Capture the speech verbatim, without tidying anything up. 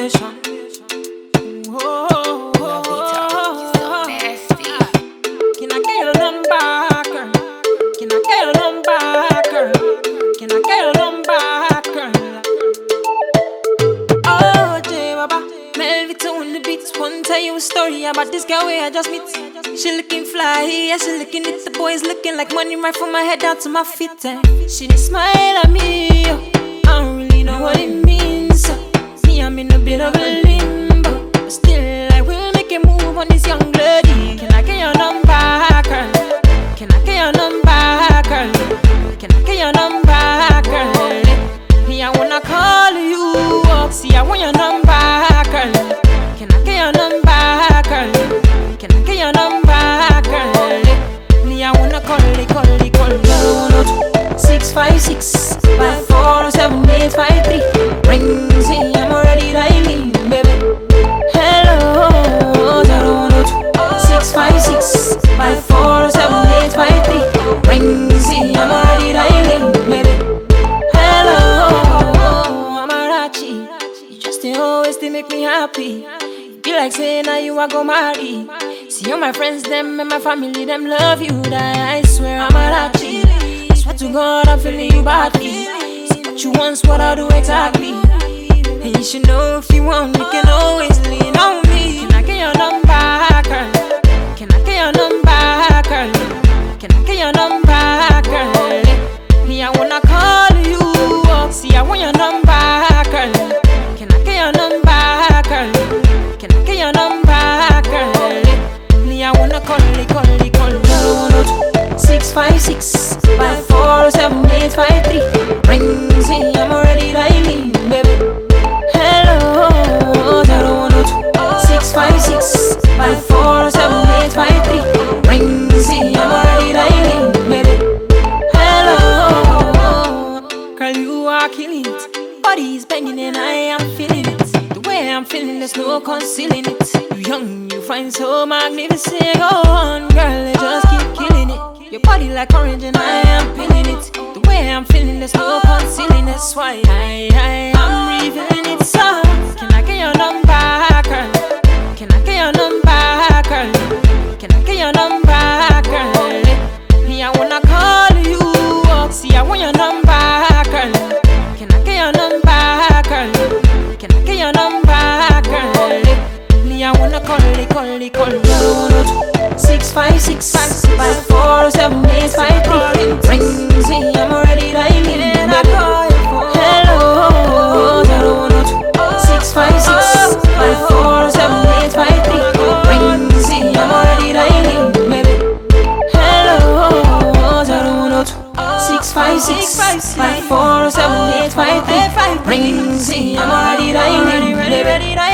combination. Oh, oh, oh, oh, oh. Can I get your number, girl? Can I get your number, girl? Can I get your number, girl? Oh, J Baba, Melvito on the beats. One tell you a story about this girl where I just meet. She looking fly, yeah, she looking at the boys looking like money right from my head down to my feet. Eh. She just smile at me, yo. I don't really know what it means. So. Me, I'm in a bit of a limbo, but still I will make a move on this young lady. Can I get your number, girl? Can I get your number, girl? Can I get your number, girl? Me, I wanna call you up. See, I want your number, girl. Can I get your number, girl? Can I get your number, girl? Me, I wanna call it, call it, call it. zero two six five six five four seven eight five three. Rings in, I'm already dialing, baby. Hello, zero two six five six five four seven eight five three. Rings in, I'm already dialing, baby. Hello, Amarachi, you just they always they make me happy. Be like saying now you are go marry. See all my friends, them and my family, them love you. That I swear I'm a Rachi. I swear to God I'm feeling you badly. See what you want, what I do exactly. And you should know if you want, you can always lean on me. Can I get your number, girl? Can I get your number, girl? Can I get your number, girl? Me, I wanna call you up. See, I want your number, girl. Can I get your number, girl? Can I get your number, girl? Me, I wanna call it, call it, call it. zero two six five six five four seven eight five three. Rings in, I'm already dialing, baby. Hello, zero two six five six five four seven eight five three. Rings in, I'm already dialing, baby. Hello, girl, you are killing it. Body's banging and I am feeling it. The way I'm feeling, there's no concealing it. You young, you find so magnificent. Go on, girl, just keep killing it. Your body like orange and I am feeling it. The way I'm feeling, there's no concealing. That's why I, I am revealing it. So, can I get your number, girl? Can I get your number, girl? Can I get your number, girl? Me, I wanna call you up. See, I want your number, girl. Can I get your number, girl? Can I get your number, girl? Me, I wanna call it, call it, call it. zero two six five six five four seven eight five three. Rings in, I'm already dialing, baby. Hello, zero two six five six five four seven eight five three. Rings in, I'm already dialing, baby. Hello, zero two six five six five four seven eight five three. Rings in, I'm already dialing, baby.